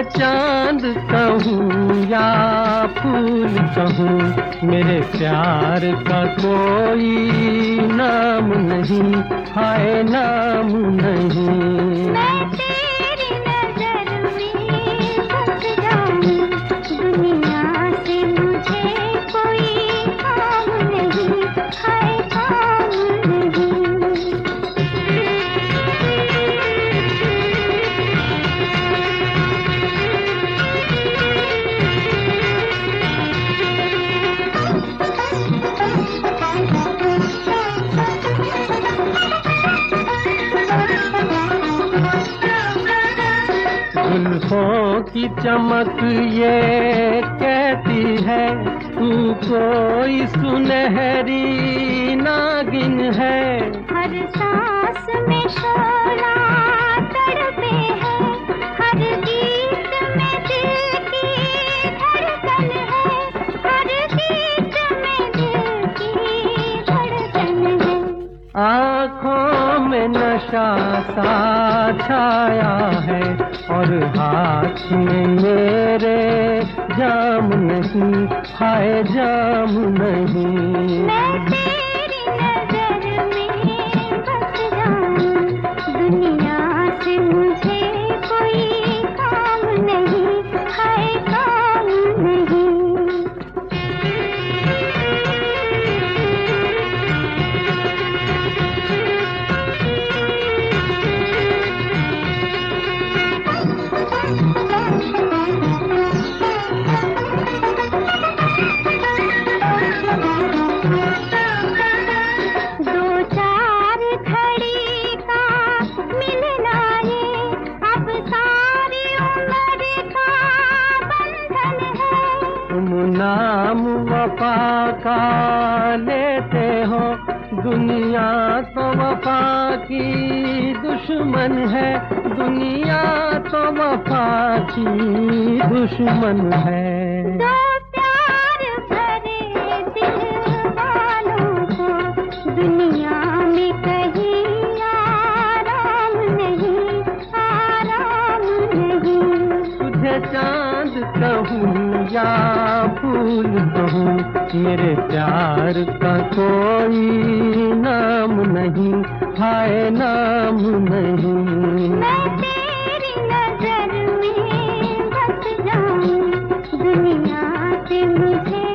चांद कहूँ या फूल कहूँ, मेरे प्यार का कोई नाम नहीं, हाय नाम नहीं। मैं तेरी नजर में बस जाऊं, दुनिया से मुझे कोई काम नहीं, हाय काम नहीं। जुल्फों की चमक ये कहती है, तू कोई सुनहरी नागिन है। हर सांस में शोला तड़पे है, हर गीत में दिल की धड़कन है, हर गीत में दिल की धड़कन है। आँखों में नशा सा छाया है, और हाथ में मेरे जाम नहीं, हाय जाम नहीं। मैं तेरी नजर में बस जाऊं, दुनिया से मुझे कोई काम नहीं, हाय काम नहीं। दो चार घड़ी का मिलना ये अब सारी उम्र का बंधन है। तुम नाम वफा का लेते हो, दुनिया तो वफा की दुश्मन है, दुनिया तो वफा की दुश्मन है। दो प्यार भरे दिल वालों को दुनिया में कहीं आराम नहीं, आराम नहीं। तुझे चांद कहूँ या फूल कहूँ, मेरे प्यार का कोई नाम नहीं, हाय नाम नहीं। मैं तेरी नजर में बस जाऊं, दुनिया से मुझे